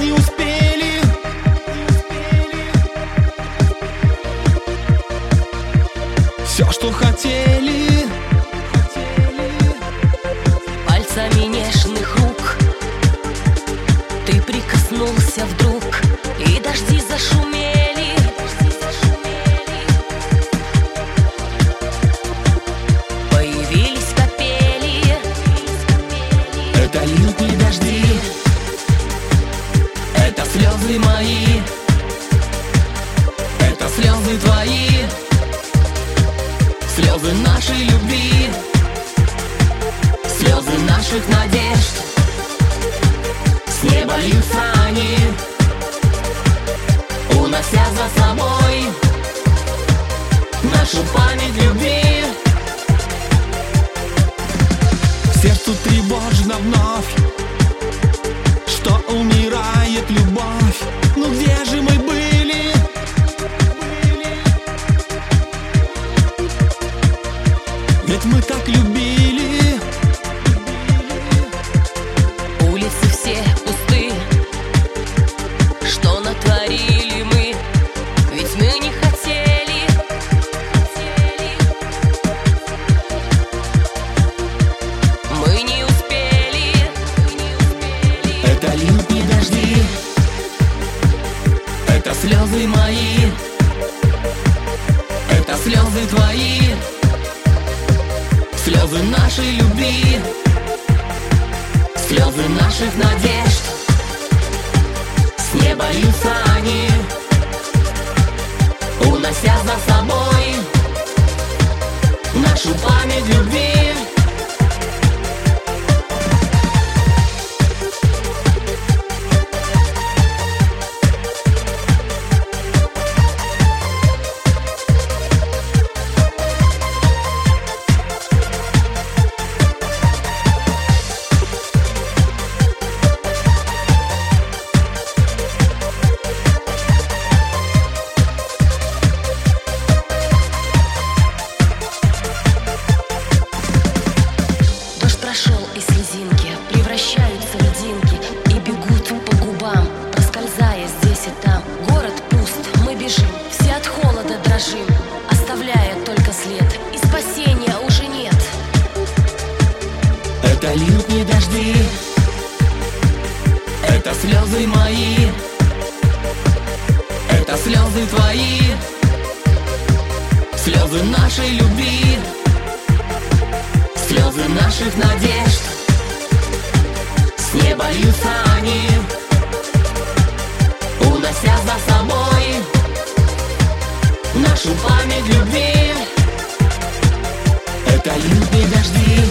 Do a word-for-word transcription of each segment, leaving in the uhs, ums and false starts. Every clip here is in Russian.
не успели. Все, что хотели, пальцами нежных рук ты прикоснулся вдруг, и дожди зашумели. Появились капели. это лютые дожди, это слезы мои, это слезы твои, слезы нашей любви, слезы наших надежд. С неба льются они, унося за собой нашу память любви. Сердцу тревожно вновь, что умирает любовь. Ну где же мы были? Ведь мы так любили. Улицы все пусты, что натворили мы, ведь мы не хотели. Мы не успели. Это лютые дожди, это слезы мои, это слезы твои, слезы нашей любви, слезы наших надежд. С неба льются они, унося за собой нашу память любви. Прошел, и слезинки превращаются в льдинки и бегут по губам, проскользая здесь и там. Город пуст, мы бежим, все от холода дрожим, оставляя только след, и спасения уже нет. Это лютые дожди, это слезы мои, это слезы твои, слезы нашей любви, слезы наших надежд. С неба льются они, унося за собой нашу память любви. Это лютые дожди,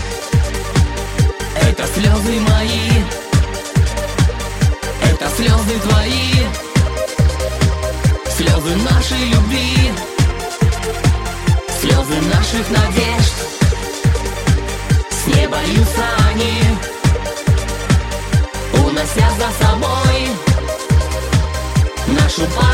это слезы мои, это слезы твои, слезы нашей любви, слезы наших надежд. С неба льются они, унося за собой нашу память.